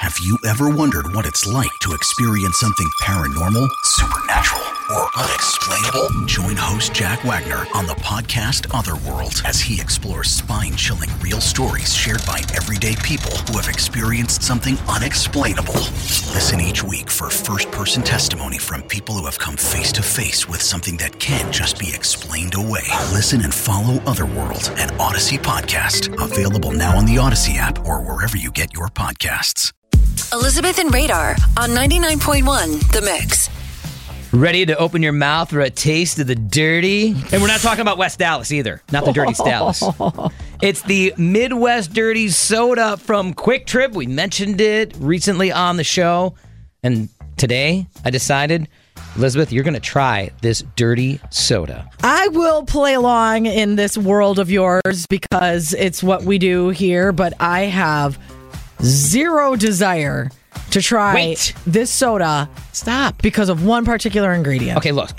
Have you ever wondered what it's like to experience something paranormal, supernatural, or unexplainable? Join host Jack Wagner on the podcast Otherworld as he explores spine-chilling real stories shared by everyday people who have experienced something unexplainable. Listen each week for first-person testimony from people who have come face-to-face with something that can't just be explained away. Listen and follow Otherworld, an Odyssey podcast. Available now on the Odyssey app or wherever you get your podcasts. Elizabeth and Radar on 99.1 The Mix. Ready to open your mouth for a taste of the dirty? And we're not talking about West Dallas either. Not the dirty Dallas. It's the Midwest Dirty Soda from Quick Trip. We mentioned it recently on the show. And today I decided, Elizabeth, you're going to try this dirty soda. I will play along in this world of yours because it's what we do here, but I have zero desire to try this soda. Stop. Because of one particular ingredient. Okay, look.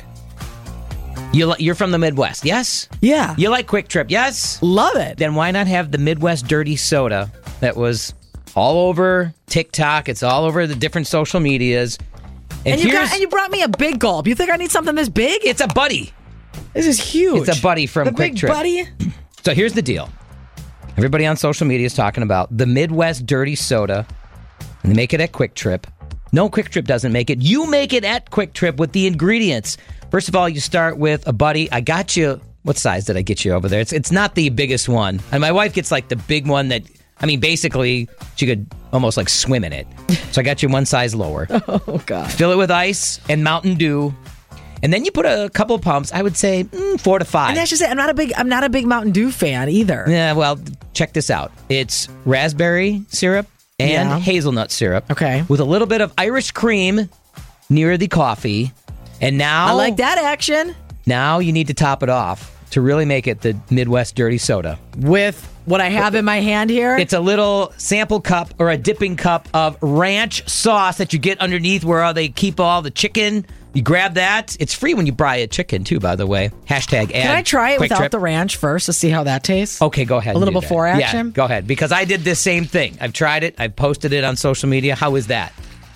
You're from the Midwest, yes? Yeah. You like Quick Trip, yes? Love it. Then why not have the Midwest Dirty Soda that was all over TikTok? It's all over the different social medias. And you brought me a big gulp. You think I need something this big? It's a buddy. This is huge. It's a buddy from Quick Trip. Buddy. So here's the deal. Everybody on social media is talking about the Midwest Dirty Soda, and they make it at Quick Trip. No, Quick Trip doesn't make it. You make it at Quick Trip with the ingredients. First of all, you start with a buddy. I got you. What size did I get you over there? It's not the biggest one. And my wife gets like the big one that, I mean, basically, she could almost like swim in it. So I got you one size lower. Oh, God. Fill it with ice and Mountain Dew. And then you put a couple pumps, I would say 4 to 5. And that's just it. I'm not a big Mountain Dew fan either. Yeah, well, check this out. It's raspberry syrup and hazelnut syrup. Okay. With a little bit of Irish cream near the coffee. And now... I like that action. Now you need to top it off to really make it the Midwest Dirty Soda. With what I have in my hand here? It's a little sample cup or a dipping cup of ranch sauce that you get underneath where they keep all the chicken. You grab that. It's free when you buy a chicken, too, by the way. Hashtag ad. Can I try it without Trip. the ranch first to see how that tastes? Okay, go ahead. A little before action? Yeah, go ahead. Because I did this same thing. I've tried it. I've posted it on social media. How is that?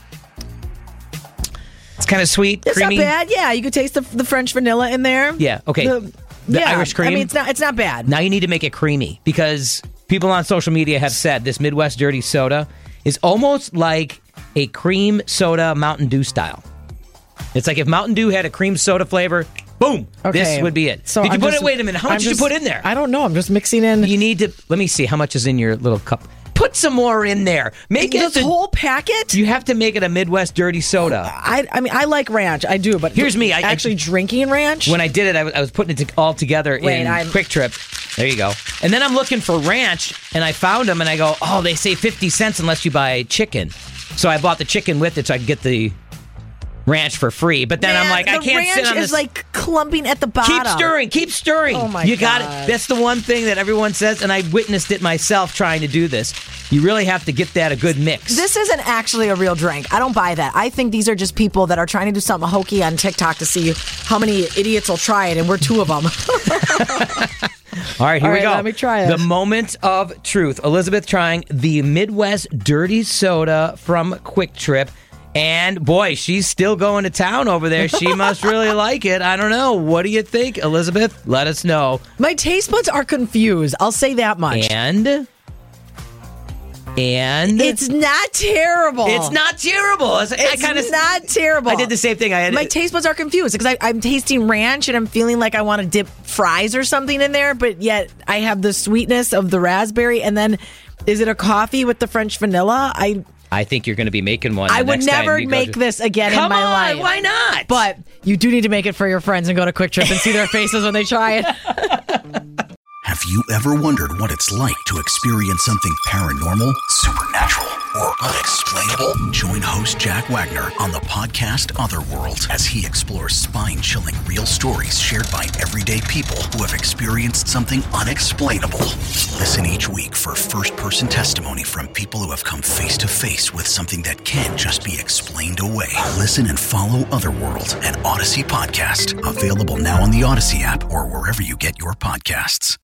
It's kind of sweet, it's creamy. It's not bad. Yeah, you could taste the French vanilla in there. Yeah, okay. The Irish cream. I mean, it's not bad. Now you need to make it creamy because people on social media have said this Midwest Dirty Soda is almost like a cream soda Mountain Dew style. It's like if Mountain Dew had a cream soda flavor, boom, this would be it. So did you put it? Wait a minute. How much did you put in there? I don't know. I'm just mixing in. You need to, let me see. How much is in your little cup? Put some more in there. Make it this whole packet? You have to make it a Midwest Dirty Soda. I mean, I like ranch. I do, but here's me. Actually drinking ranch? When I did it, I was putting it all together in Quick Trip. There you go. And then I'm looking for ranch, and I found them, and I go, oh, they say 50 cents unless you buy chicken. So I bought the chicken with it so I could get the ranch for free. But then I'm like, I can't sit on this. The ranch is like clumping at the bottom. Keep stirring. Oh my God. You God. got it. That's the one thing that everyone says, and I witnessed it myself trying to do this. You really have to get that a good mix. This isn't actually a real drink. I don't buy that. I think these are just people that are trying to do something hokey on TikTok to see how many idiots will try it, and we're two of them. All right, here we go. Let me try it. The moment of truth. Elizabeth trying the Midwest Dirty Soda from Quick Trip. And boy, she's still going to town over there. She must really like it. I don't know. What do you think, Elizabeth? Let us know. My taste buds are confused. I'll say that much. And it's not terrible. It's not terrible. It's not terrible. I did the same thing. My taste buds are confused because I'm tasting ranch and I'm feeling like I want to dip fries or something in there, but yet I have the sweetness of the raspberry. And then, is it a coffee with the French vanilla? I think you're going to be making one. I would never make this again in my life. Why not? But you do need to make it for your friends and go to Quick Trip and see their faces when they try it. Have you ever wondered what it's like to experience something paranormal, supernatural, or unexplainable? Join host Jack Wagner on the podcast Otherworld as he explores spine-chilling real stories shared by everyday people who have experienced something unexplainable. Listen each week for first-person testimony from people who have come face-to-face with something that can't just be explained away. Listen and follow Otherworld, an Odyssey podcast. Available now on the Odyssey app or wherever you get your podcasts.